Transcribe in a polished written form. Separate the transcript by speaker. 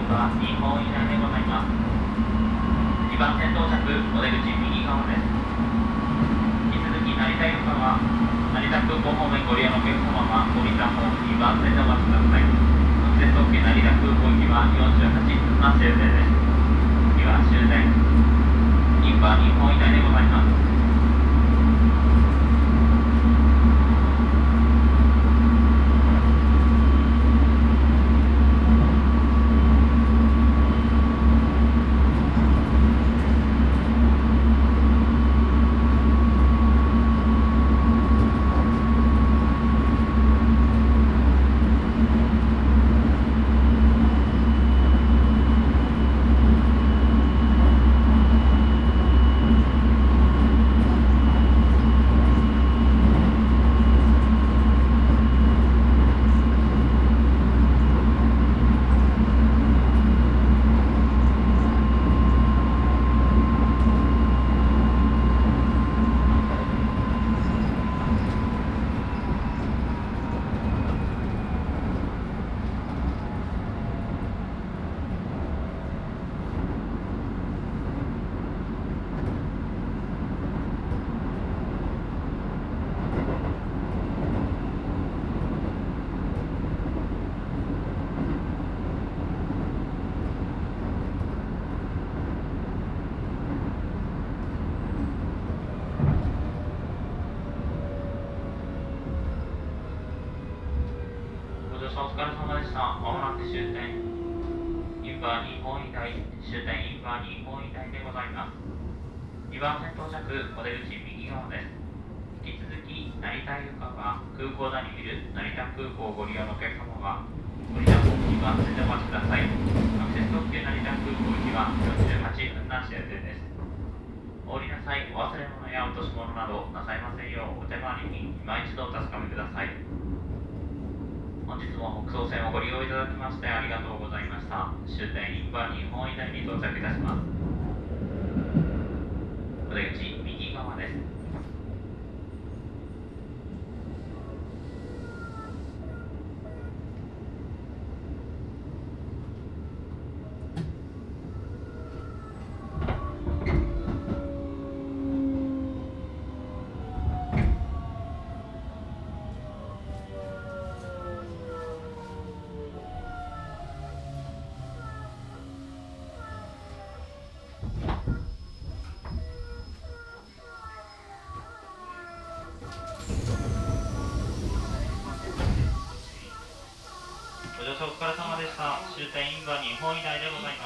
Speaker 1: は2本以内でございます。2番線到着、お出口右側です。引き続き成田行きは成田空港方面ご利用のお客様は降りたホーム2番線でお待ちください。アクセス特急成田空港行きは48分発予定です。次は終点インバー2本以内でございます。お疲れ様でした。まもなく終点インバー2本以内、終点インバー2本以内でございます。2番線到着、お出口右側です。引き続き成田行きは空港内に見る成田空港をご利用のお客様は降りたホーム2番線でお待ちください。アクセス特急成田空港行きは48分なし予定です。お降りなさい。お忘れ物や落とし物などなさいませんようお手回りに今一度お確かめください。本日も北総線をご利用いただきましてありがとうございました。終点インバー2本以内に到着いたします。お出口右側です。ご乗車お疲れ様でした。終点インバー2本以内でございます。